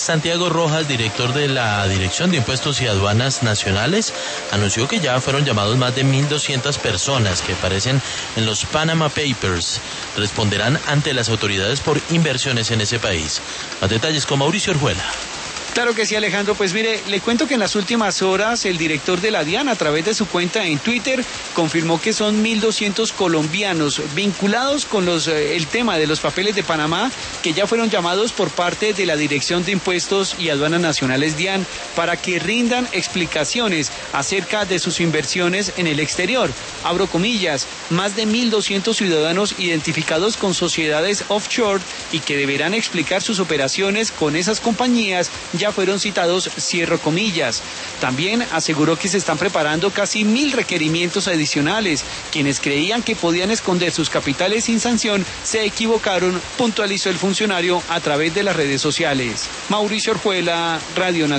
Santiago Rojas, director de la Dirección de Impuestos y Aduanas Nacionales, anunció que ya fueron llamados más de 1.200 personas que aparecen en los Panama Papers. Responderán ante las autoridades por inversiones en ese país. Más detalles con Mauricio Orjuela. Claro que sí, Alejandro. Pues mire, le cuento que en las últimas horas el director de la DIAN, a través de su cuenta en Twitter, confirmó que son 1.200 colombianos vinculados con el tema de los papeles de Panamá, que ya fueron llamados por parte de la Dirección de Impuestos y Aduanas Nacionales DIAN para que rindan explicaciones acerca de sus inversiones en el exterior. Abro comillas, más de 1.200 ciudadanos identificados con sociedades offshore y que deberán explicar sus operaciones con esas compañías ya fueron citados, cierro comillas. También aseguró que se están preparando casi 1.000 requerimientos adicionales. Quienes creían que podían esconder sus capitales sin sanción se equivocaron, puntualizó el funcionario a través de las redes sociales. Mauricio Orjuela, Radio Nacional.